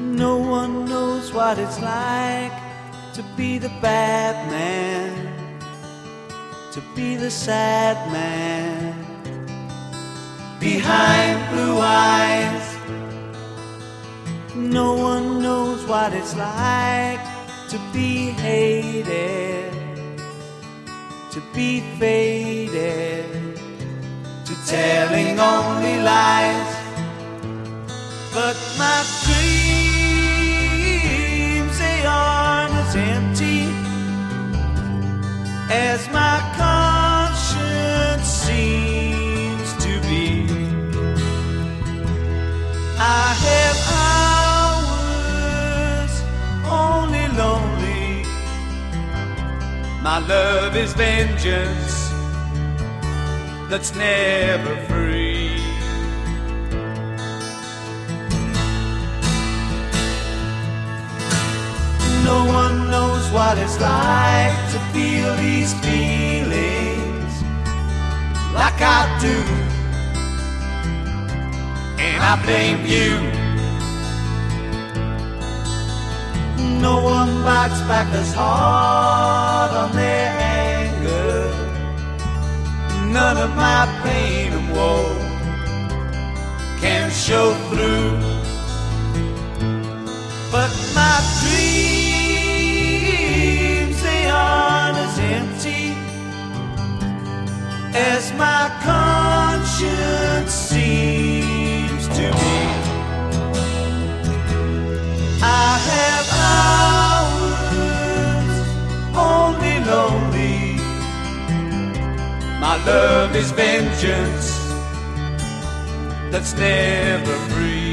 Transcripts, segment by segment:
No one knows what it's like to be the bad man, to be the sad man behind blue eyes. No one knows what it's like to be hated, to be faded, to telling only lies. But my dreams, they aren't as empty as my conscience seems to be. I have hours only lonely. My love is vengeance that's never free. No one knows what it's like to feel these feelings like I do, and I blame you. No one bites back as hard on their anger. None of my pain and woe can show through. But my dreams, they aren't as empty as my conscience seems to be. I have hours only lonely. My love is vengeance that's never free.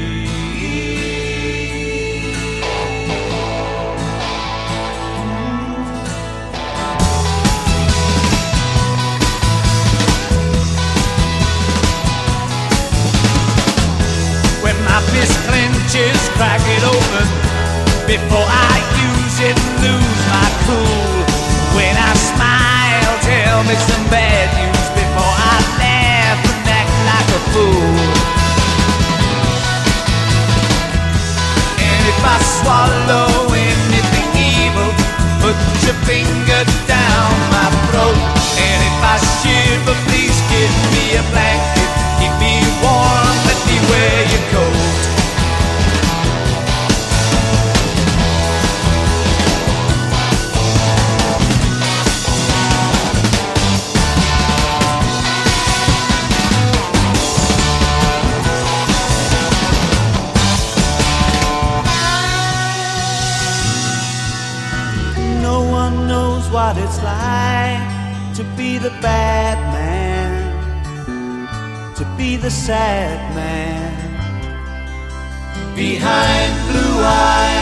When my fist clenches, crack it open before I use it, lose my cool. When I smile, tell me some bad news before I laugh and act like a fool. And if I swallow anything evil, put your finger down my throat. And if I shiver, please give me a blanket, keep me warm, let me wear your coat. What it's like to be the bad man, to be the sad man behind blue eyes.